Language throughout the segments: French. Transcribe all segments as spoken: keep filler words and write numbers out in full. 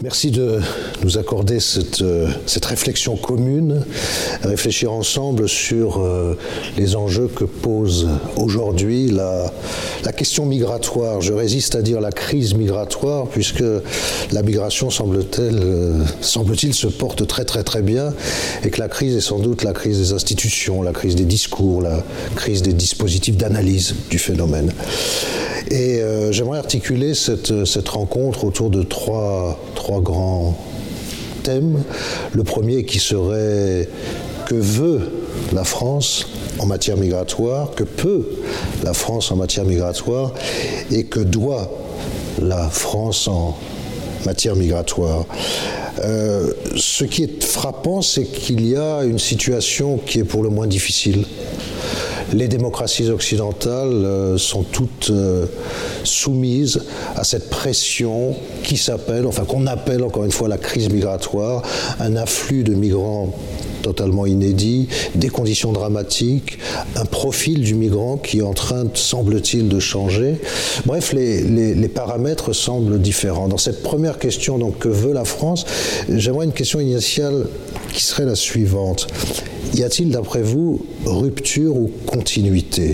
Merci de nous accorder cette, cette réflexion commune, réfléchir ensemble sur euh, les enjeux que pose aujourd'hui la, la question migratoire. Je résiste à dire la crise migratoire, puisque la migration, semble-t-il, euh, semble-t-il, se porte très très très bien, et que la crise est sans doute la crise des institutions, la crise des discours, la crise des dispositifs d'analyse du phénomène. Et euh, j'aimerais articuler cette, cette rencontre autour de trois, trois grands thèmes. Le premier qui serait que veut la France en matière migratoire, que peut la France en matière migratoire et que doit la France en matière migratoire. Euh, ce qui est frappant, c'est qu'il y a une situation qui est pour le moins difficile. Les démocraties occidentales euh, sont toutes euh, soumises à cette pression qui s'appelle, enfin qu'on appelle encore une fois la crise migratoire, un afflux de migrants totalement inédit, des conditions dramatiques, un profil du migrant qui est en train, semble-t-il, de changer. Bref, les, les, les paramètres semblent différents. Dans cette première question, donc, que veut la France, j'aimerais une question initiale qui serait la suivante. Y a-t-il, d'après vous, rupture ou continuité ?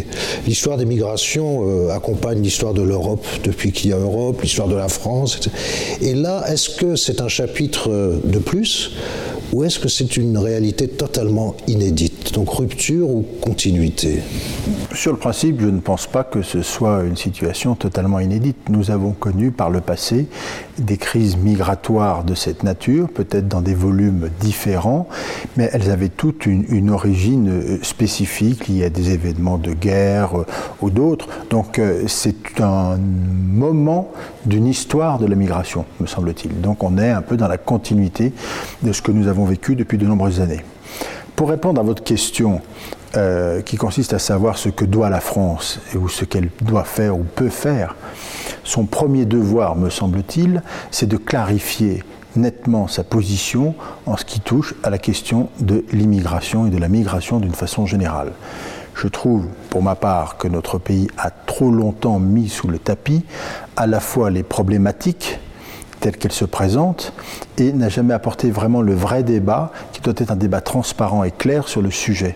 L'histoire des migrations euh, accompagne l'histoire de l'Europe depuis qu'il y a Europe, l'histoire de la France, et cetera. Et là, est-ce que c'est un chapitre de plus ? Ou est-ce que c'est une réalité totalement inédite ? Donc rupture ou continuité ? Sur le principe, je ne pense pas que ce soit une situation totalement inédite. Nous avons connu par le passé des crises migratoires de cette nature, peut-être dans des volumes différents, mais elles avaient toutes une, une origine spécifique liée à des événements de guerre euh, ou d'autres. Donc euh, c'est un moment d'une histoire de la migration, me semble-t-il. Donc on est un peu dans la continuité de ce que nous avons vécu depuis de nombreuses années. Pour répondre à votre question, euh, qui consiste à savoir ce que doit la France et ou ce qu'elle doit faire ou peut faire, son premier devoir, me semble-t-il, c'est de clarifier nettement sa position en ce qui touche à la question de l'immigration et de la migration d'une façon générale. Je trouve, pour ma part, que notre pays a trop longtemps mis sous le tapis à la fois les problématiques telle qu'elle se présente, et n'a jamais apporté vraiment le vrai débat, qui doit être un débat transparent et clair sur le sujet.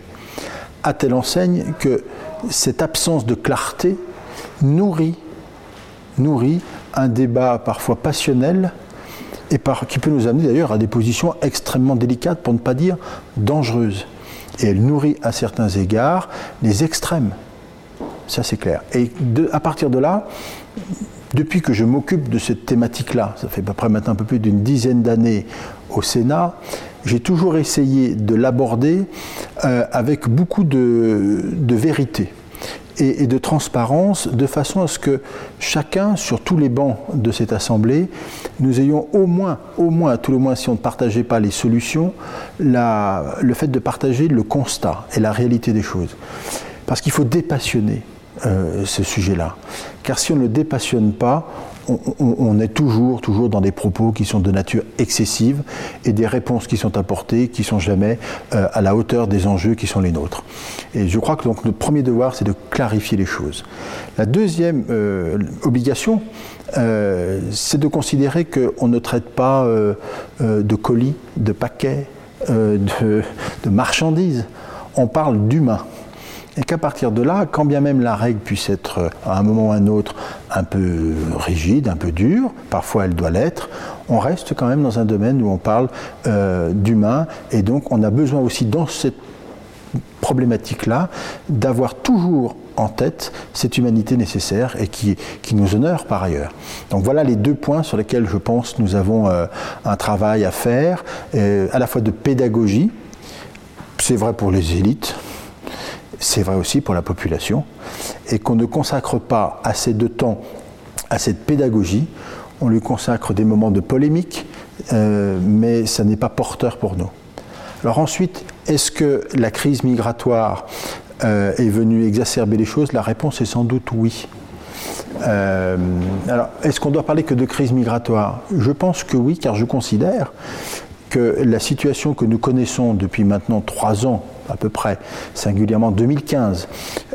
À telle enseigne que cette absence de clarté nourrit, nourrit un débat parfois passionnel, et par, qui peut nous amener d'ailleurs à des positions extrêmement délicates, pour ne pas dire dangereuses. Et elle nourrit à certains égards les extrêmes. Ça c'est clair. Et de, à partir de là, depuis que je m'occupe de cette thématique-là, ça fait à peu près maintenant un peu plus d'une dizaine d'années au Sénat, j'ai toujours essayé de l'aborder euh, avec beaucoup de, de vérité et, et de transparence, de façon à ce que chacun, sur tous les bancs de cette Assemblée, nous ayons au moins, au moins, à tout le moins, si on ne partageait pas les solutions, la, le fait de partager le constat et la réalité des choses. Parce qu'il faut dépassionner Euh, ce sujet-là. Car si on ne le dépassionne pas, on, on, on est toujours, toujours dans des propos qui sont de nature excessive et des réponses qui sont apportées qui ne sont jamais euh, à la hauteur des enjeux qui sont les nôtres. Et je crois que donc, notre premier devoir, c'est de clarifier les choses. La deuxième euh, obligation, euh, c'est de considérer qu'on ne traite pas euh, euh, de colis, de paquets, euh, de, de marchandises. On parle d'humains. Et qu'à partir de là, quand bien même la règle puisse être à un moment ou à un autre un peu rigide, un peu dure, parfois elle doit l'être, on reste quand même dans un domaine où on parle euh, d'humain, et donc on a besoin aussi dans cette problématique-là d'avoir toujours en tête cette humanité nécessaire et qui, qui nous honore par ailleurs. Donc voilà les deux points sur lesquels je pense nous avons euh, un travail à faire, euh, à la fois de pédagogie, c'est vrai pour les élites, c'est vrai aussi pour la population, et qu'on ne consacre pas assez de temps à cette pédagogie, on lui consacre des moments de polémique, euh, mais ça n'est pas porteur pour nous. Alors ensuite, est-ce que la crise migratoire euh, est venue exacerber les choses ? La réponse est sans doute oui. Euh, alors, est-ce qu'on doit parler que de crise migratoire ? Je pense que oui, car je considère que la situation que nous connaissons depuis maintenant trois ans, à peu près, singulièrement deux mille quinze,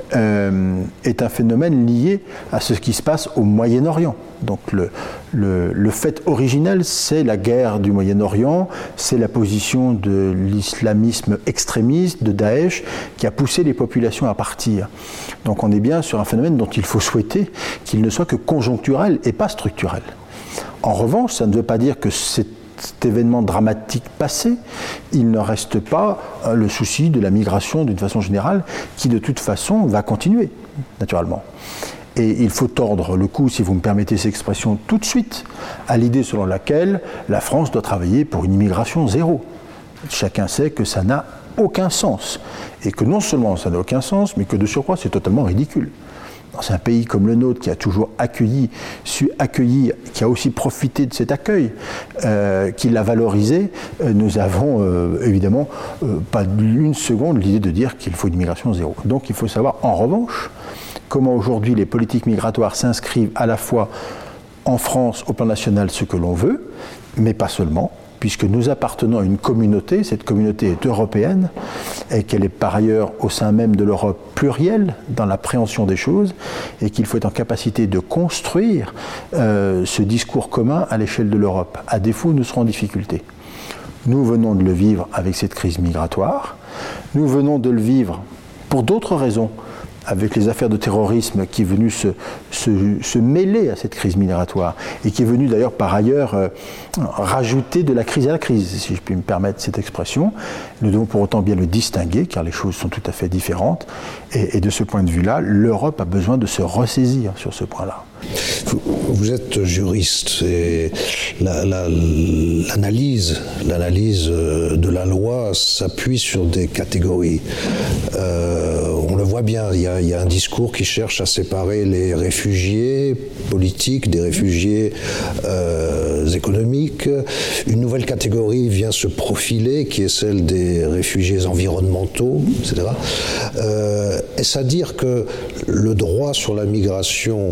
euh, est un phénomène lié à ce qui se passe au Moyen-Orient. Donc le, le, le fait originel, c'est la guerre du Moyen-Orient, c'est la position de l'islamisme extrémiste, de Daesh, qui a poussé les populations à partir. Donc on est bien sur un phénomène dont il faut souhaiter qu'il ne soit que conjoncturel et pas structurel. En revanche, ça ne veut pas dire que c'est cet événement dramatique passé, il ne reste pas euh, le souci de la migration d'une façon générale, qui de toute façon va continuer, naturellement. Et il faut tordre le cou, si vous me permettez cette expression, tout de suite, à l'idée selon laquelle la France doit travailler pour une immigration zéro. Chacun sait que ça n'a aucun sens. Et que non seulement ça n'a aucun sens, mais que de surcroît, c'est totalement ridicule. Dans un pays comme le nôtre, qui a toujours accueilli, su accueillir, qui a aussi profité de cet accueil, euh, qui l'a valorisé, euh, nous avons euh, évidemment euh, pas une seconde l'idée de dire qu'il faut une immigration zéro. Donc il faut savoir, en revanche, comment aujourd'hui les politiques migratoires s'inscrivent à la fois en France, au plan national, ce que l'on veut, mais pas seulement, puisque nous appartenons à une communauté, cette communauté est européenne, et qu'elle est par ailleurs au sein même de l'Europe plurielle dans l'appréhension des choses, et qu'il faut être en capacité de construire euh, ce discours commun à l'échelle de l'Europe. À défaut, nous serons en difficulté. Nous venons de le vivre avec cette crise migratoire, nous venons de le vivre pour d'autres raisons, avec les affaires de terrorisme qui est venu se, se, se mêler à cette crise migratoire et qui est venu d'ailleurs par ailleurs euh, rajouter de la crise à la crise, si je puis me permettre cette expression. Nous devons pour autant bien le distinguer car les choses sont tout à fait différentes et, et de ce point de vue-là, l'Europe a besoin de se ressaisir sur ce point-là. Vous, vous êtes juriste et la, la, l'analyse, l'analyse de la loi s'appuie sur des catégories. Euh, on le voit bien, il y a, il y a un discours qui cherche à séparer les réfugiés politiques des réfugiés euh, économiques. Une nouvelle catégorie vient se profiler qui est celle des réfugiés environnementaux, et cetera. Euh, est-ce à dire que le droit sur la migration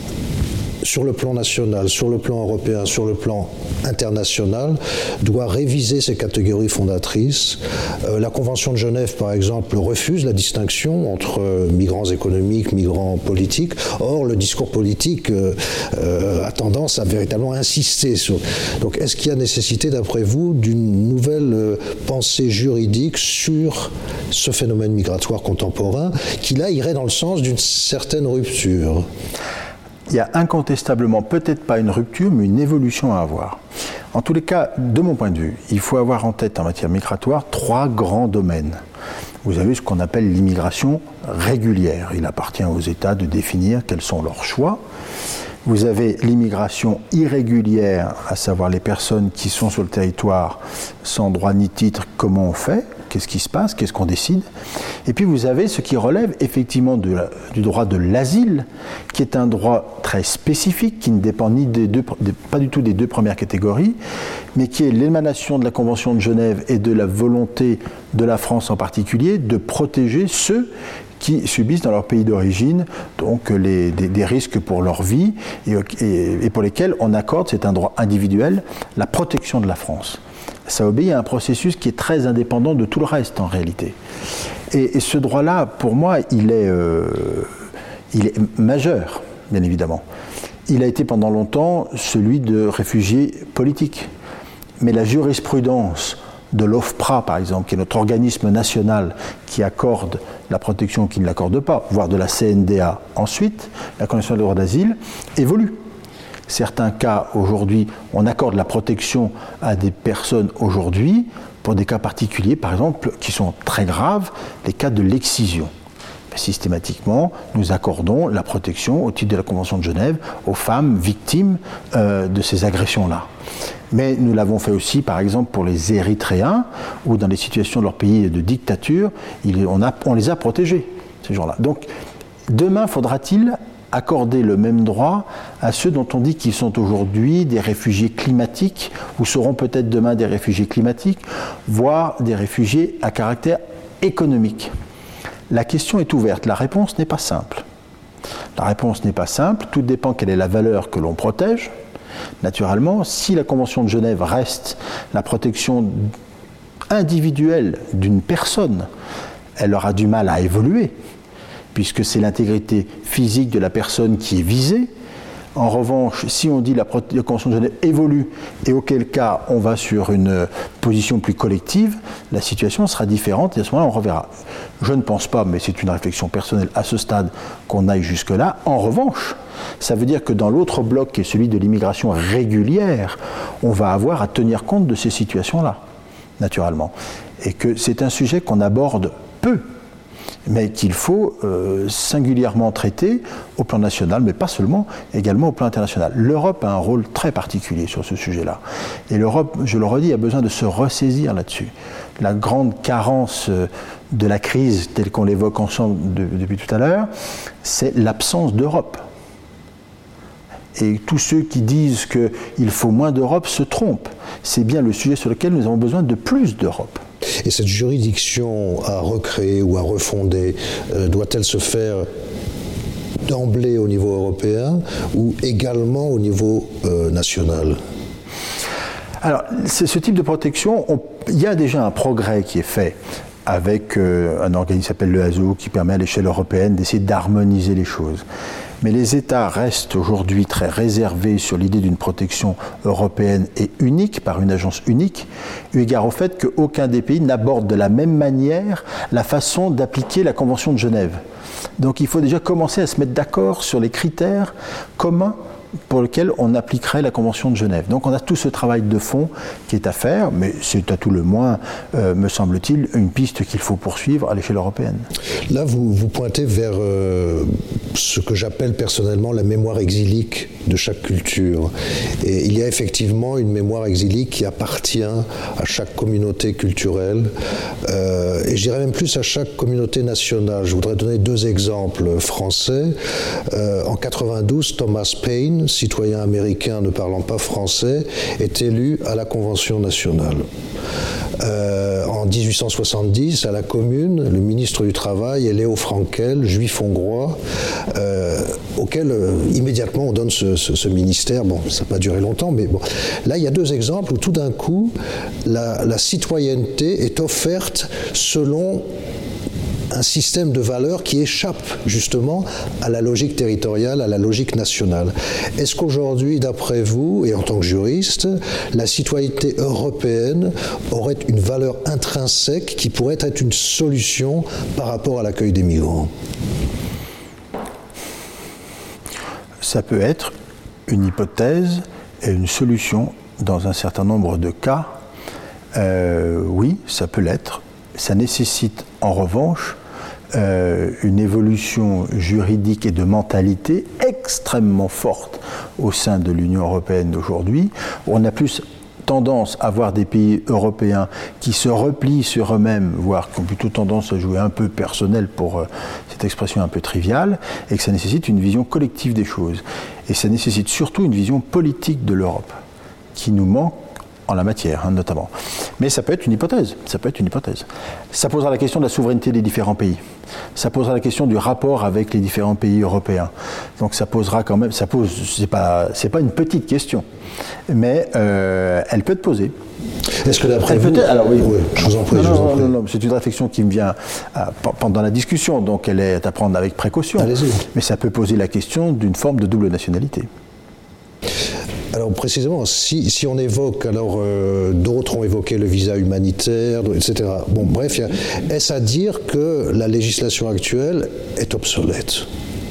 sur le plan national, sur le plan européen, sur le plan international, doit réviser ces catégories fondatrices. Euh, la Convention de Genève, par exemple, refuse la distinction entre euh, migrants économiques, migrants politiques. Or, le discours politique euh, euh, a tendance à véritablement insister sur... Donc, est-ce qu'il y a nécessité, d'après vous, d'une nouvelle euh, pensée juridique sur ce phénomène migratoire contemporain, qui là irait dans le sens d'une certaine rupture ? Il y a incontestablement, peut-être pas une rupture, mais une évolution à avoir. En tous les cas, de mon point de vue, il faut avoir en tête en matière migratoire trois grands domaines. Vous avez ce qu'on appelle l'immigration régulière. Il appartient aux États de définir quels sont leurs choix. Vous avez l'immigration irrégulière, à savoir les personnes qui sont sur le territoire sans droit ni titre, comment on fait ? Qu'est-ce qui se passe? Qu'est-ce qu'on décide? Et puis vous avez ce qui relève effectivement de la, du droit de l'asile, qui est un droit très spécifique, qui ne dépend ni des deux, des, pas du tout des deux premières catégories, mais qui est l'émanation de la Convention de Genève et de la volonté de la France en particulier de protéger ceux qui subissent dans leur pays d'origine donc les, des, des risques pour leur vie et, et, et pour lesquels on accorde, c'est un droit individuel, la protection de la France. Ça obéit à un processus qui est très indépendant de tout le reste en réalité. Et, et ce droit-là, pour moi, il est, euh, il est majeur, bien évidemment. Il a été pendant longtemps celui de réfugiés politiques. Mais la jurisprudence de l'OFPRA, par exemple, qui est notre organisme national qui accorde la protection ou qui ne l'accorde pas, voire de la C N D A ensuite, la Convention des droits d'asile, évolue. Certains cas, aujourd'hui, on accorde la protection à des personnes aujourd'hui pour des cas particuliers, par exemple, qui sont très graves, les cas de l'excision. Systématiquement, nous accordons la protection au titre de la Convention de Genève aux femmes victimes euh, de ces agressions-là. Mais nous l'avons fait aussi, par exemple, pour les Érythréens, où dans les situations de leur pays de dictature, il, on, a, on les a protégés, ces gens-là. Donc, demain, faudra-t-il accorder le même droit à ceux dont on dit qu'ils sont aujourd'hui des réfugiés climatiques, ou seront peut-être demain des réfugiés climatiques, voire des réfugiés à caractère économique? La question est ouverte, la réponse n'est pas simple. La réponse n'est pas simple, tout dépend quelle est la valeur que l'on protège. Naturellement, si la Convention de Genève reste la protection individuelle d'une personne, elle aura du mal à évoluer. puisque c'est l'intégrité physique de la personne qui est visée. En revanche, si on dit la, la Convention de Genève évolue et auquel cas on va sur une position plus collective, la situation sera différente et à ce moment-là on reverra. Je ne pense pas, mais c'est une réflexion personnelle à ce stade, qu'on aille jusque-là. En revanche, ça veut dire que dans l'autre bloc, qui est celui de l'immigration régulière, on va avoir à tenir compte de ces situations-là, naturellement. Et que c'est un sujet qu'on aborde peu, mais qu'il faut euh, singulièrement traiter au plan national, mais pas seulement, également au plan international. L'Europe a un rôle très particulier sur ce sujet-là. Et l'Europe, je le redis, a besoin de se ressaisir là-dessus. La grande carence de la crise, telle qu'on l'évoque ensemble de, depuis tout à l'heure, c'est l'absence d'Europe. Et tous ceux qui disent qu'il faut moins d'Europe se trompent. C'est bien le sujet sur lequel nous avons besoin de plus d'Europe. Et cette juridiction à recréer ou à refonder, euh, doit-elle se faire d'emblée au niveau européen ou également au niveau euh, national ? Alors, ce type de protection, on, il y a déjà un progrès qui est fait avec euh, un organisme qui s'appelle l'E A S O, qui permet à l'échelle européenne d'essayer d'harmoniser les choses. Mais les États restent aujourd'hui très réservés sur l'idée d'une protection européenne et unique, par une agence unique, eu égard au fait qu'aucun des pays n'aborde de la même manière la façon d'appliquer la Convention de Genève. Donc il faut déjà commencer à se mettre d'accord sur les critères communs pour lequel on appliquerait la Convention de Genève. Donc on a tout ce travail de fond qui est à faire, mais c'est à tout le moins, euh, me semble-t-il, une piste qu'il faut poursuivre à l'échelle européenne. Là, vous, vous pointez vers euh, ce que j'appelle personnellement la mémoire exilique de chaque culture. Et il y a effectivement une mémoire exilique qui appartient à chaque communauté culturelle, euh, et je dirais même plus à chaque communauté nationale. Je voudrais donner deux exemples français. Euh, en quatre-vingt-douze, Thomas Paine, citoyen américain ne parlant pas français, est élu à la Convention nationale. Euh, en dix-huit cent soixante-dix, à la Commune, le ministre du Travail est Léo Frankel, juif hongrois, euh, auquel euh, immédiatement on donne ce, ce, ce ministère. Bon, ça n'a pas duré longtemps, mais bon. Là, il y a deux exemples où tout d'un coup, la, la citoyenneté est offerte selon un système de valeurs qui échappe justement à la logique territoriale, à la logique nationale. Est-ce qu'aujourd'hui, d'après vous, et en tant que juriste, la citoyenneté européenne aurait une valeur intrinsèque qui pourrait être une solution par rapport à l'accueil des migrants ? Ça peut être une hypothèse et une solution dans un certain nombre de cas. Euh, oui, ça peut l'être. Ça nécessite en revanche euh, une évolution juridique et de mentalité extrêmement forte au sein de l'Union européenne d'aujourd'hui. On a plus tendance à voir des pays européens qui se replient sur eux-mêmes, voire qui ont plutôt tendance à jouer un peu personnel pour euh, cette expression un peu triviale, et que ça nécessite une vision collective des choses. Et ça nécessite surtout une vision politique de l'Europe, qui nous manque en la matière, hein, notamment. Mais ça peut être une hypothèse, ça peut être une hypothèse. Ça posera la question de la souveraineté des différents pays. Ça posera la question du rapport avec les différents pays européens. Donc ça posera quand même, ça pose, c'est pas, c'est pas une petite question, mais euh, elle peut être posée. Est-ce que d'après vous... Alors oui, oui, je vous en prie. Non, je vous en non, prie. non, non, c'est une réflexion qui me vient à, pendant la discussion, donc elle est à prendre avec précaution. Allez-y. Mais ça peut poser la question d'une forme de double nationalité. Alors précisément, si, si on évoque, alors euh, d'autres ont évoqué le visa humanitaire, et cetera. Bon, bref, a, est-ce à dire que la législation actuelle est obsolète ?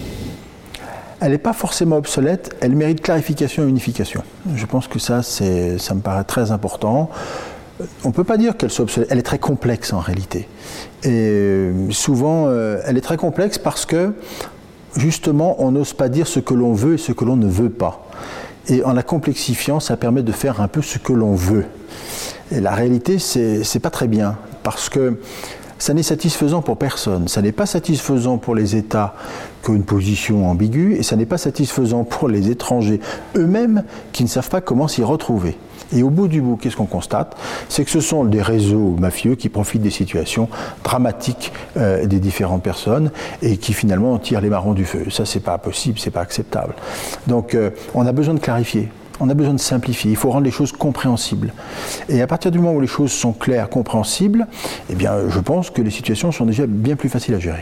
Elle n'est pas forcément obsolète, elle mérite clarification et unification. Je pense que ça, c'est, ça me paraît très important. On ne peut pas dire qu'elle soit obsolète, elle est très complexe en réalité. Et souvent, euh, elle est très complexe parce que, justement, on n'ose pas dire ce que l'on veut et ce que l'on ne veut pas. Et en la complexifiant, ça permet de faire un peu ce que l'on veut. Et la réalité, c'est, c'est pas très bien, parce que ça n'est satisfaisant pour personne. Ça n'est pas satisfaisant pour les États qui ont une position ambiguë, et ça n'est pas satisfaisant pour les étrangers eux-mêmes qui ne savent pas comment s'y retrouver. Et au bout du bout, qu'est-ce qu'on constate ? C'est que ce sont des réseaux mafieux qui profitent des situations dramatiques euh, des différentes personnes et qui finalement tirent les marrons du feu. Ça, c'est pas possible, c'est pas acceptable. Donc, euh, on a besoin de clarifier. On a besoin de simplifier, il faut rendre les choses compréhensibles. Et à partir du moment où les choses sont claires, compréhensibles, eh bien, je pense que les situations sont déjà bien plus faciles à gérer.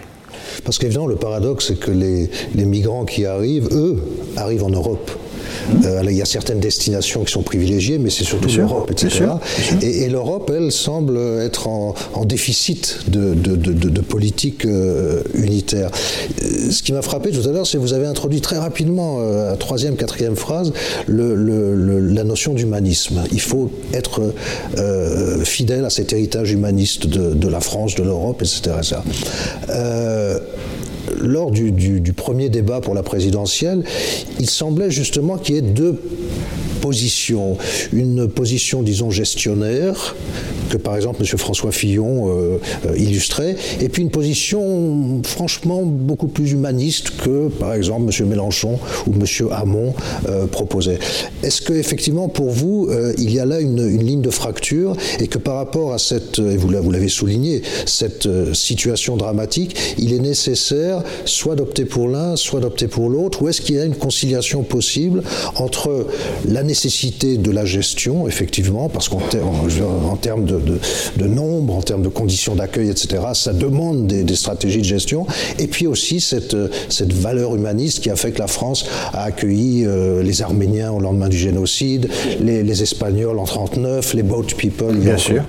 Parce qu'évidemment, le paradoxe, c'est que les, les migrants qui arrivent, eux, arrivent en Europe. Euh, il y a certaines destinations qui sont privilégiées, mais c'est surtout l'Europe, et cetera. Et, et l'Europe, elle, semble être en, en déficit de, de, de, de, de politique euh, unitaire. Ce qui m'a frappé tout à l'heure, c'est que vous avez introduit très rapidement, euh, à troisième, quatrième phrase, le, le, le, la notion d'humanisme. Il faut être euh, fidèle à cet héritage humaniste de, de la France, de l'Europe, et cetera et cetera. Euh, Lors du, du, du premier débat pour la présidentielle, il semblait justement qu'il y ait deux positions. Une position, disons, gestionnaire, que par exemple M. François Fillon euh, euh, illustrait, et puis une position franchement beaucoup plus humaniste que par exemple M. Mélenchon ou M. Hamon euh, proposait. Est-ce qu'effectivement pour vous, euh, il y a là une, une ligne de fracture et que par rapport à cette, et vous l'avez souligné, cette euh, situation dramatique, il est nécessaire soit d'opter pour l'un, soit d'opter pour l'autre, ou est-ce qu'il y a une conciliation possible entre la nécessité de la gestion, effectivement, parce qu'en ter en termes de, de, de nombre, en termes de conditions d'accueil, et cetera, ça demande des, des stratégies de gestion, et puis aussi cette, cette valeur humaniste qui a fait que la France a accueilli euh, les Arméniens au lendemain du génocide, les, les Espagnols en trente-neuf, les Boat People. Bien sûr.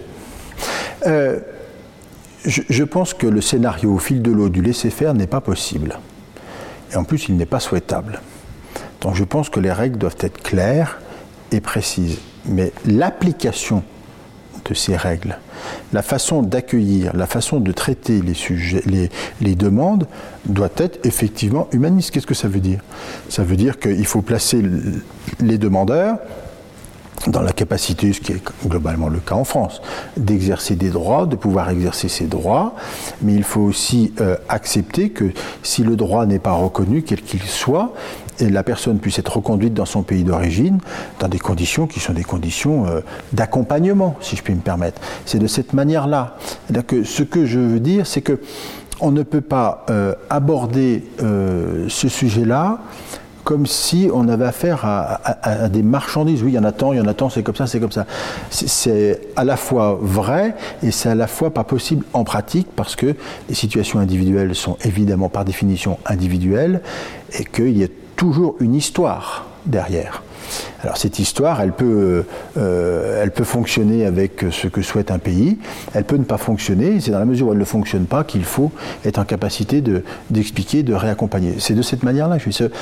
Euh, je, je pense que le scénario au fil de l'eau du laisser-faire n'est pas possible. Et en plus, il n'est pas souhaitable. Donc je pense que les règles doivent être claires et précises. Mais l'application de ces règles, la façon d'accueillir, la façon de traiter les, sujets, les, les demandes doit être effectivement humaniste. Qu'est-ce que ça veut dire? Ça veut dire qu'il faut placer les demandeurs dans la capacité, ce qui est globalement le cas en France, d'exercer des droits, de pouvoir exercer ces droits, mais il faut aussi euh, accepter que si le droit n'est pas reconnu, quel qu'il soit, et la personne puisse être reconduite dans son pays d'origine, dans des conditions qui sont des conditions euh, d'accompagnement, si je puis me permettre. C'est de cette manière-là. Que ce que je veux dire, c'est que on ne peut pas euh, aborder euh, ce sujet-là comme si on avait affaire à, à, à des marchandises. Oui, il y en a tant, il y en a tant, c'est comme ça, c'est comme ça. C'est à la fois vrai et c'est à la fois pas possible en pratique parce que les situations individuelles sont évidemment par définition individuelles et qu'il y a toujours une histoire derrière. Alors cette histoire, elle peut, euh, elle peut fonctionner avec ce que souhaite un pays, elle peut ne pas fonctionner, c'est dans la mesure où elle ne fonctionne pas qu'il faut être en capacité de, d'expliquer, de réaccompagner. C'est de cette manière-là. Je suis,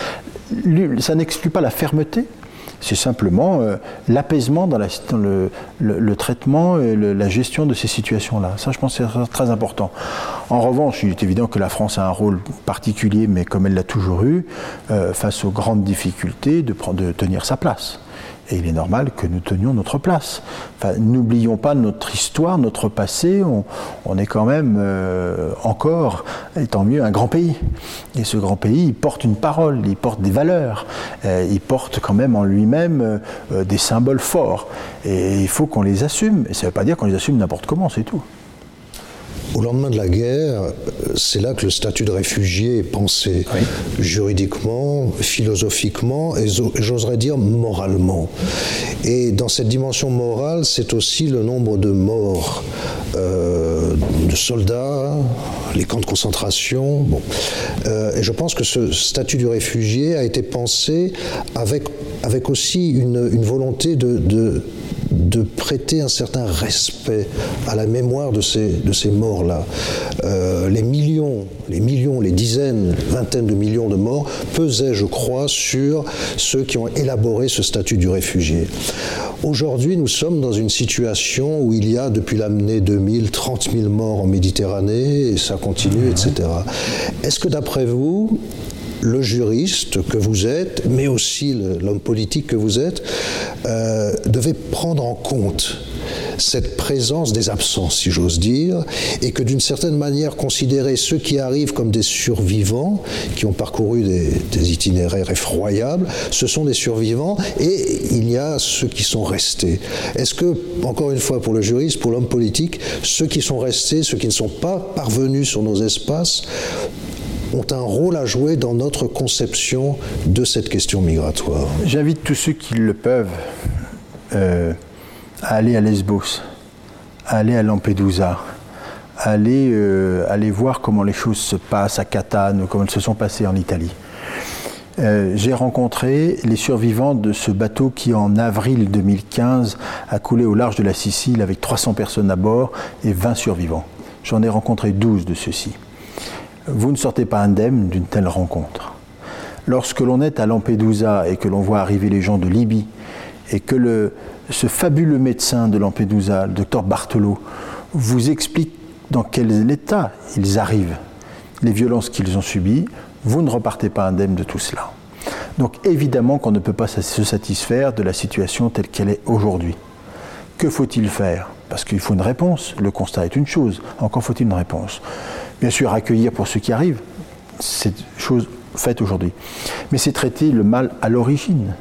ça n'exclut pas la fermeté, c'est simplement euh, l'apaisement dans, la, dans le, le, le traitement et le, la gestion de ces situations-là. Ça, je pense que c'est très important. En revanche, il est évident que la France a un rôle particulier, mais comme elle l'a toujours eu, euh, face aux grandes difficultés, de, de tenir sa place. Et il est normal que nous tenions notre place. Enfin, n'oublions pas notre histoire, notre passé. On, on est quand même euh, encore, et tant mieux, un grand pays. Et ce grand pays, il porte une parole, il porte des valeurs, euh, il porte quand même en lui-même euh, des symboles forts. Et il faut qu'on les assume. Et ça ne veut pas dire qu'on les assume n'importe comment, c'est tout. Au lendemain de la guerre, c'est là que le statut de réfugié est pensé, oui, juridiquement, philosophiquement et j'oserais dire moralement. Et dans cette dimension morale, c'est aussi le nombre de morts, euh, de soldats, les camps de concentration. Bon. Euh, et je pense que ce statut du réfugié a été pensé avec, avec aussi une, une volonté de, de de prêter un certain respect à la mémoire de ces, de ces morts-là. Euh, les millions, les millions, les dizaines, vingtaines de millions de morts pesaient, je crois, sur ceux qui ont élaboré ce statut du réfugié. Aujourd'hui, nous sommes dans une situation où il y a, depuis l'année deux mille, trente mille morts en Méditerranée, et ça continue, et cetera. Est-ce que, d'après vous, le juriste que vous êtes, mais aussi l'homme politique que vous êtes, euh, devait prendre en compte cette présence des absents, si j'ose dire, et que d'une certaine manière considérer ceux qui arrivent comme des survivants, qui ont parcouru des, des itinéraires effroyables, ce sont des survivants, et il y a ceux qui sont restés. Est-ce que, encore une fois, pour le juriste, pour l'homme politique, ceux qui sont restés, ceux qui ne sont pas parvenus sur nos espaces, ont un rôle à jouer dans notre conception de cette question migratoire? J'invite tous ceux qui le peuvent euh, à aller à Lesbos, à aller à Lampedusa, aller, euh, aller voir comment les choses se passent à Catane ou comment elles se sont passées en Italie. Euh, j'ai rencontré les survivants de ce bateau qui, en avril deux mille quinze, a coulé au large de la Sicile avec trois cents personnes à bord et vingt survivants. J'en ai rencontré douze de ceux-ci. Vous ne sortez pas indemne d'une telle rencontre. Lorsque l'on est à Lampedusa et que l'on voit arriver les gens de Libye et que le, ce fabuleux médecin de Lampedusa, le docteur Bartolo, vous explique dans quel état ils arrivent, les violences qu'ils ont subies, vous ne repartez pas indemne de tout cela. Donc évidemment qu'on ne peut pas se satisfaire de la situation telle qu'elle est aujourd'hui. Que faut-il faire ? Parce qu'il faut une réponse. Le constat est une chose. Encore faut-il une réponse. Bien sûr, accueillir pour ceux qui arrivent, c'est chose faite aujourd'hui. Mais c'est traiter le mal à l'origine.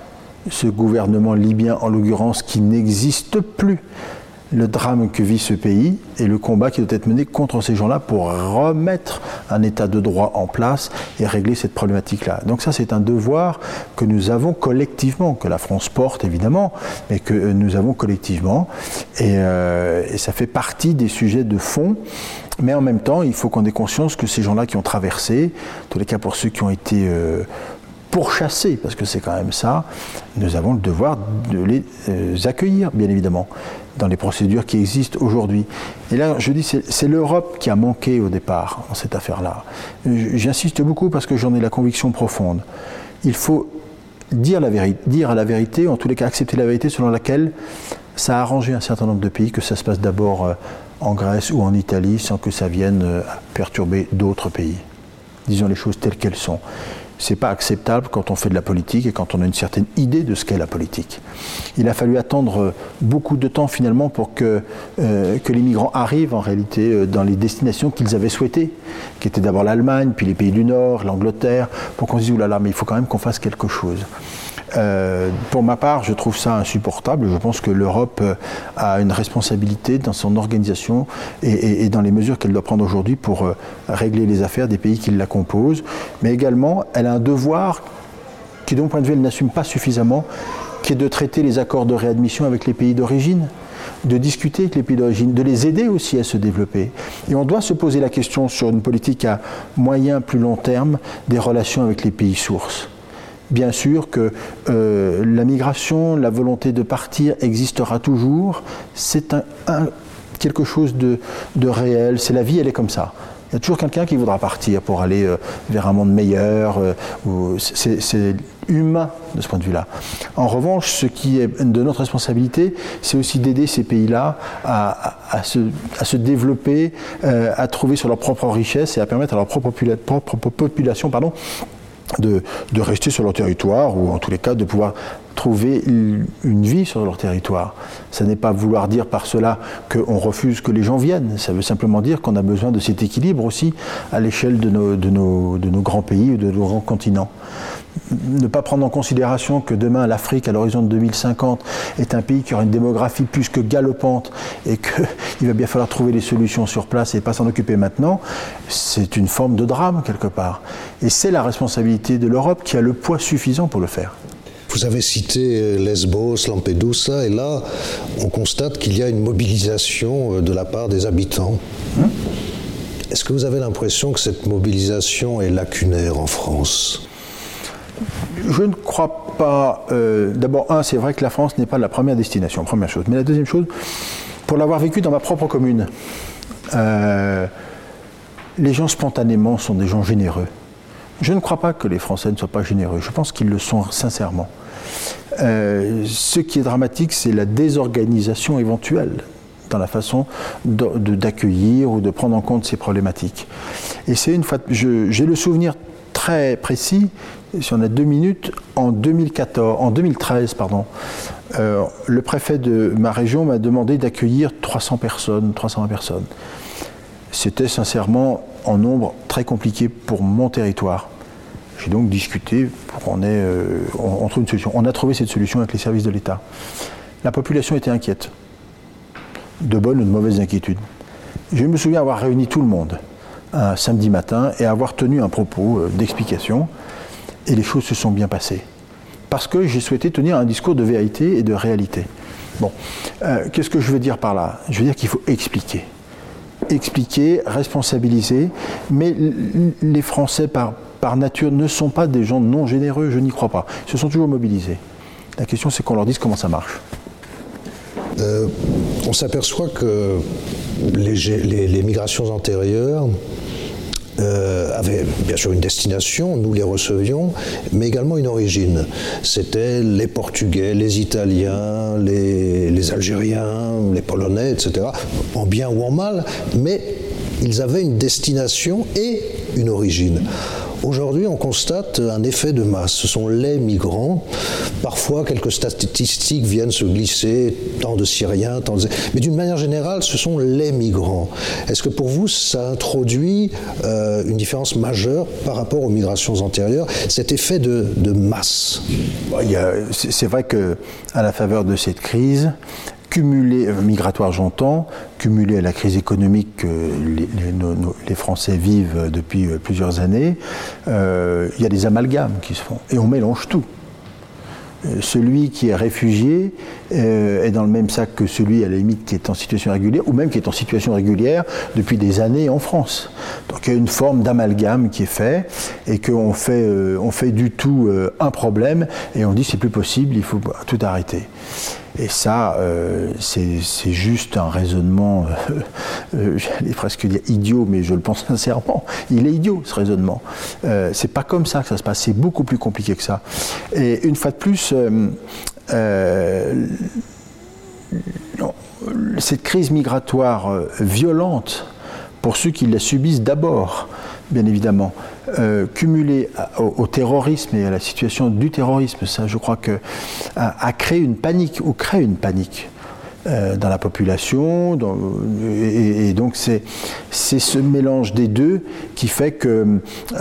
Ce gouvernement libyen, en l'occurrence, qui n'existe plus. Le drame que vit ce pays et le combat qui doit être mené contre ces gens-là pour remettre un état de droit en place et régler cette problématique-là. Donc ça, c'est un devoir que nous avons collectivement, que la France porte évidemment, mais que nous avons collectivement. Et, euh, et ça fait partie des sujets de fond. Mais en même temps, il faut qu'on ait conscience que ces gens-là qui ont traversé, en tous les cas pour ceux qui ont été euh, pourchassés, parce que c'est quand même ça, nous avons le devoir de les euh, accueillir, bien évidemment, dans les procédures qui existent aujourd'hui. Et là, je dis, c'est, c'est l'Europe qui a manqué au départ dans cette affaire-là. J'insiste beaucoup parce que j'en ai la conviction profonde. Il faut dire la vérité, dire la vérité, en tous les cas accepter la vérité selon laquelle ça a arrangé un certain nombre de pays, que ça se passe d'abord euh, en Grèce ou en Italie, sans que ça vienne euh, perturber d'autres pays. Disons les choses telles qu'elles sont. C'est pas acceptable quand on fait de la politique et quand on a une certaine idée de ce qu'est la politique. Il a fallu attendre beaucoup de temps finalement pour que, euh, que les migrants arrivent en réalité euh, dans les destinations qu'ils avaient souhaitées, qui étaient d'abord l'Allemagne, puis les pays du Nord, l'Angleterre, pour qu'on se dise oulala, mais il faut quand même qu'on fasse quelque chose. Euh, pour ma part, je trouve ça insupportable. Je pense que l'Europe a une responsabilité dans son organisation et, et, et dans les mesures qu'elle doit prendre aujourd'hui pour euh, régler les affaires des pays qui la composent. Mais également, elle a un devoir qui, de mon point de vue, elle n'assume pas suffisamment, qui est de traiter les accords de réadmission avec les pays d'origine, de discuter avec les pays d'origine, de les aider aussi à se développer. Et on doit se poser la question sur une politique à moyen, plus long terme des relations avec les pays sources. Bien sûr que euh, la migration, la volonté de partir existera toujours. C'est un, un, quelque chose de, de réel. C'est la vie, elle est comme ça. Il y a toujours quelqu'un qui voudra partir pour aller euh, vers un monde meilleur. Euh, où c'est, c'est humain de ce point de vue-là. En revanche, ce qui est de notre responsabilité, c'est aussi d'aider ces pays-là à, à, à, se, à se développer, euh, à trouver sur leur propre richesse et à permettre à leur propre, popula- propre population, pardon, De, de rester sur leur territoire ou en tous les cas de pouvoir trouver une vie sur leur territoire. Ça n'est pas vouloir dire par cela qu'on refuse que les gens viennent, ça veut simplement dire qu'on a besoin de cet équilibre aussi à l'échelle de nos, de nos, de nos grands pays ou de nos grands continents. Ne pas prendre en considération que demain l'Afrique à l'horizon de deux mille cinquante est un pays qui aura une démographie plus que galopante et qu'il va bien falloir trouver les solutions sur place et pas s'en occuper maintenant, c'est une forme de drame quelque part. Et c'est la responsabilité de l'Europe qui a le poids suffisant pour le faire. Vous avez cité Lesbos, Lampedusa, et là, on constate qu'il y a une mobilisation de la part des habitants. Hum? Est-ce que vous avez l'impression que cette mobilisation est lacunaire en France ? Je ne crois pas. Euh, d'abord, un, c'est vrai que la France n'est pas la première destination, première chose. Mais la deuxième chose, pour l'avoir vécu dans ma propre commune, euh, les gens spontanément sont des gens généreux. Je ne crois pas que les Français ne soient pas généreux. Je pense qu'ils le sont sincèrement. Euh, ce qui est dramatique, c'est la désorganisation éventuelle dans la façon de, de, d'accueillir ou de prendre en compte ces problématiques. Et c'est une fois, je, j'ai le souvenir très précis, si on a deux minutes, en deux mille quatorze, en deux mille treize, pardon, euh, le préfet de ma région m'a demandé d'accueillir trois cents personnes, trois cent vingt personnes. C'était sincèrement en nombre très compliqué pour mon territoire. J'ai donc discuté pour qu'on ait, euh, on, on trouve une solution. On a trouvé cette solution avec les services de l'État. La population était inquiète, de bonnes ou de mauvaises inquiétudes. Je me souviens avoir réuni tout le monde un samedi matin et avoir tenu un propos euh, d'explication, et les choses se sont bien passées. Parce que j'ai souhaité tenir un discours de vérité et de réalité. Bon, euh, qu'est-ce que je veux dire par là ? Je veux dire qu'il faut expliquer. expliquer, responsabiliser, mais les Français, par, par nature, ne sont pas des gens non généreux, je n'y crois pas. Ils se sont toujours mobilisés. La question, c'est qu'on leur dise comment ça marche. Euh, on s'aperçoit que les, les, les migrations antérieures euh, avaient bien sûr une destination, nous les recevions, mais également une origine. C'était les Portugais, les Italiens, les, les Algériens, les Polonais, et cetera, en bien ou en mal, mais ils avaient une destination et une origine. Aujourd'hui, on constate un effet de masse. Ce sont les migrants. Parfois, quelques statistiques viennent se glisser, tant de Syriens, tant de... Mais d'une manière générale, ce sont les migrants. Est-ce que pour vous, ça introduit euh, une différence majeure par rapport aux migrations antérieures, cet effet de, de masse? Il y a, c'est vrai qu'à la faveur de cette crise, cumulé, euh, migratoire j'entends, cumulé à la crise économique que les, les, nos, nos, les Français vivent depuis euh, plusieurs années, euh, il y a des amalgames qui se font, et on mélange tout. Euh, celui qui est réfugié euh, est dans le même sac que celui à la limite qui est en situation régulière, ou même qui est en situation régulière depuis des années en France. Donc il y a une forme d'amalgame qui est fait, et qu'on fait, euh, on fait du tout euh, un problème, et on dit c'est plus possible, il faut tout arrêter. Et ça, euh, c'est, c'est juste un raisonnement, euh, euh, j'allais presque dire idiot, mais je le pense sincèrement. Il est idiot, ce raisonnement. Euh, c'est pas comme ça que ça se passe, c'est beaucoup plus compliqué que ça. Et une fois de plus, euh, euh, non, cette crise migratoire violente, pour ceux qui la subissent d'abord, bien évidemment, euh, cumulée au, au terrorisme et à la situation du terrorisme, ça je crois que a, a créé une panique, ou crée une panique euh, dans la population, dans, et, et donc c'est, c'est ce mélange des deux qui fait que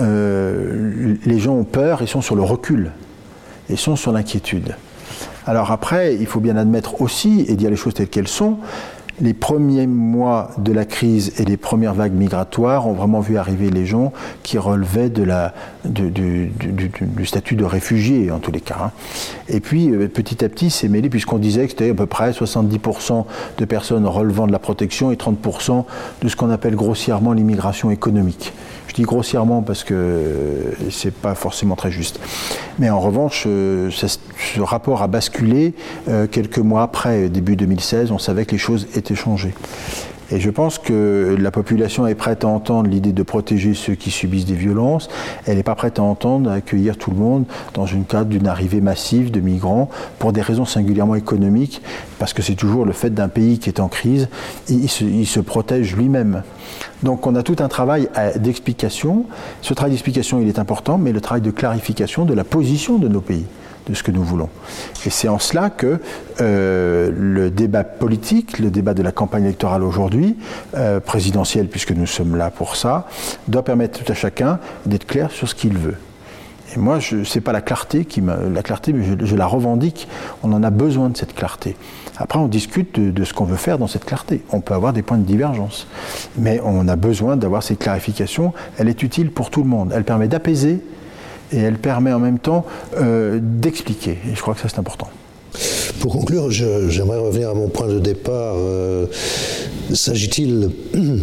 euh, les gens ont peur et sont sur le recul, et sont sur l'inquiétude. Alors après, il faut bien admettre aussi, et dire les choses telles qu'elles sont, les premiers mois de la crise et les premières vagues migratoires ont vraiment vu arriver les gens qui relevaient de la, de, du, du, du, du statut de réfugié, en tous les cas. Hein. Et puis, petit à petit, c'est mêlé, puisqu'on disait que c'était à peu près soixante-dix pour cent de personnes relevant de la protection et trente pour cent de ce qu'on appelle grossièrement l'immigration économique. Je dis grossièrement parce que c'est pas forcément très juste. Mais en revanche, ça, ce rapport a basculé euh, quelques mois après, début deux mille seize, on savait que les choses étaient changées. Et je pense que la population est prête à entendre l'idée de protéger ceux qui subissent des violences. Elle n'est pas prête à entendre, à accueillir tout le monde dans une cadre d'une arrivée massive de migrants pour des raisons singulièrement économiques, parce que c'est toujours le fait d'un pays qui est en crise, il se, il se protège lui-même. Donc on a tout un travail d'explication. Ce travail d'explication, il est important, mais le travail de clarification de la position de nos pays, de ce que nous voulons. Et c'est en cela que euh, le débat politique, le débat de la campagne électorale aujourd'hui, euh, présidentielle, puisque nous sommes là pour ça, doit permettre tout à chacun d'être clair sur ce qu'il veut. Et moi, ce n'est pas la clarté qui me, la clarté, mais je, je la revendique. On en a besoin de cette clarté. Après, on discute de, de ce qu'on veut faire dans cette clarté. On peut avoir des points de divergence, mais on a besoin d'avoir cette clarification. Elle est utile pour tout le monde. Elle permet d'apaiser et elle permet en même temps euh, d'expliquer. Et je crois que ça, c'est important. Pour conclure, je, j'aimerais revenir à mon point de départ. Euh, s'agit-il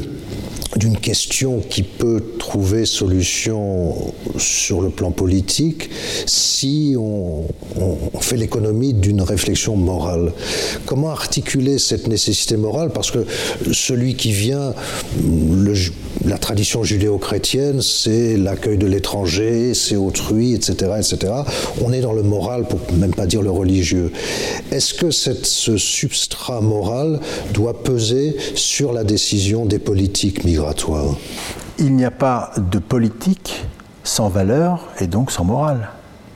d'une question qui peut trouver solution sur le plan politique si on, on, on fait l'économie d'une réflexion morale? Comment articuler cette nécessité morale? Parce que celui qui vient, le, la tradition judéo-chrétienne, c'est l'accueil de l'étranger, c'est autrui, et cetera, et cetera. On est dans le moral, pour même pas dire le religieux. Est-ce que cette, ce substrat moral doit peser sur la décision des politiques migratoires? Il n'y a pas de politique sans valeur et donc sans morale.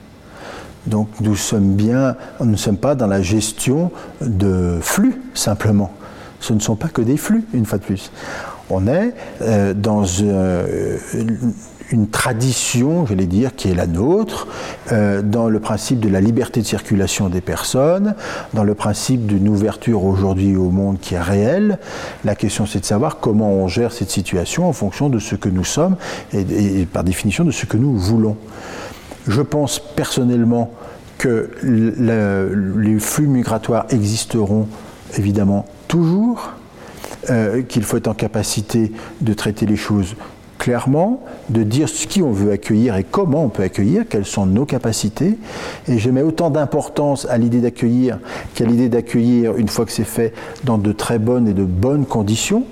Donc nous sommes bien, nous ne sommes pas dans la gestion de flux simplement. Ce ne sont pas que des flux, une fois de plus. On est euh, dans euh, une tradition, je vais dire, qui est la nôtre, euh, dans le principe de la liberté de circulation des personnes, dans le principe d'une ouverture aujourd'hui au monde qui est réelle. La question, c'est de savoir comment on gère cette situation en fonction de ce que nous sommes et, et, et par définition de ce que nous voulons. Je pense personnellement que le, les flux migratoires existeront évidemment toujours, euh, qu'il faut être en capacité de traiter les choses clairement, de dire ce qui on veut accueillir et comment on peut accueillir, quelles sont nos capacités. Et je mets autant d'importance à l'idée d'accueillir qu'à l'idée d'accueillir, une fois que c'est fait, dans de très bonnes et de bonnes conditions.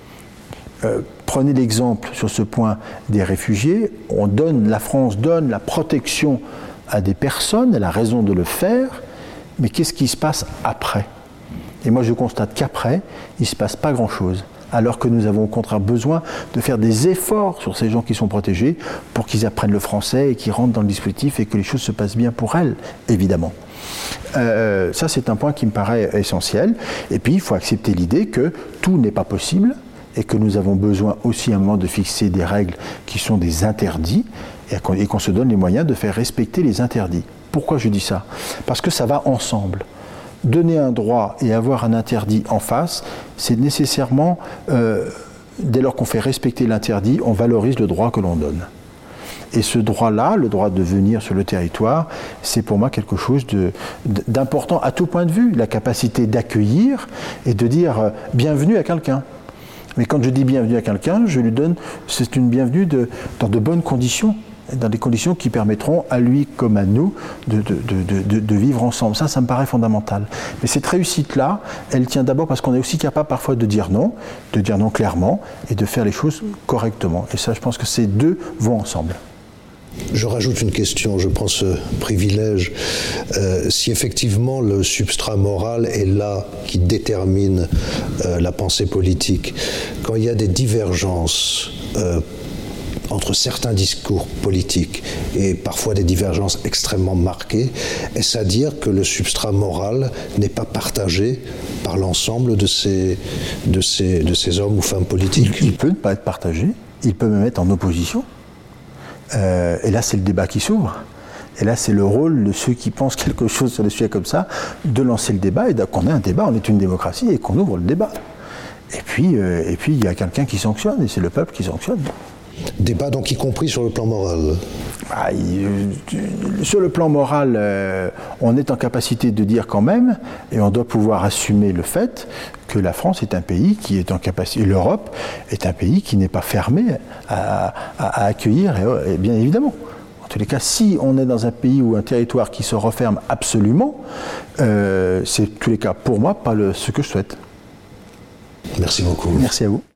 Euh, prenez l'exemple sur ce point des réfugiés. On donne, la France donne la protection à des personnes, elle a raison de le faire, mais qu'est-ce qui se passe après? Et moi je constate qu'après, il ne se passe pas grand-chose. Alors que nous avons au contraire besoin de faire des efforts sur ces gens qui sont protégés pour qu'ils apprennent le français et qu'ils rentrent dans le dispositif et que les choses se passent bien pour elles, évidemment. Euh, ça, c'est un point qui me paraît essentiel. Et puis, il faut accepter l'idée que tout n'est pas possible et que nous avons besoin aussi à un moment de fixer des règles qui sont des interdits et qu'on, et qu'on se donne les moyens de faire respecter les interdits. Pourquoi je dis ça? Parce que ça va ensemble. Donner un droit et avoir un interdit en face, c'est nécessairement, euh, dès lors qu'on fait respecter l'interdit, on valorise le droit que l'on donne. Et ce droit-là, le droit de venir sur le territoire, c'est pour moi quelque chose de, d'important à tout point de vue. La capacité d'accueillir et de dire euh, bienvenue à quelqu'un. Mais quand je dis bienvenue à quelqu'un, je lui donne, c'est une bienvenue de, dans de bonnes conditions. Dans des conditions qui permettront à lui comme à nous de, de, de, de, de vivre ensemble. Ça, ça me paraît fondamental. Mais cette réussite-là, elle tient d'abord parce qu'on est aussi capable parfois de dire non, de dire non clairement et de faire les choses correctement. Et ça, je pense que ces deux vont ensemble. Je rajoute une question, je prends ce privilège. Euh, si effectivement le substrat moral est là qui détermine euh, la pensée politique, quand il y a des divergences euh, entre certains discours politiques et parfois des divergences extrêmement marquées, est-ce à dire que le substrat moral n'est pas partagé par l'ensemble de ces, de ces, de ces hommes ou femmes politiques? Il, il peut ne pas être partagé, il peut me mettre en opposition. Euh, et là, c'est le débat qui s'ouvre. Et là, c'est le rôle de ceux qui pensent quelque chose sur des sujets comme ça, de lancer le débat et qu'on ait un débat, on est une démocratie et qu'on ouvre le débat. Et puis, euh, et puis il y a quelqu'un qui sanctionne, et c'est le peuple qui sanctionne. Débat donc y compris sur le plan moral. Ah, il, sur le plan moral, euh, on est en capacité de dire quand même, et on doit pouvoir assumer le fait que la France est un pays qui est en capacité, l'Europe est un pays qui n'est pas fermé à, à, à accueillir, et, et bien évidemment. En tous les cas, si on est dans un pays ou un territoire qui se referme absolument, euh, c'est en tous les cas pour moi pas le, ce que je souhaite. Merci beaucoup. Merci à vous.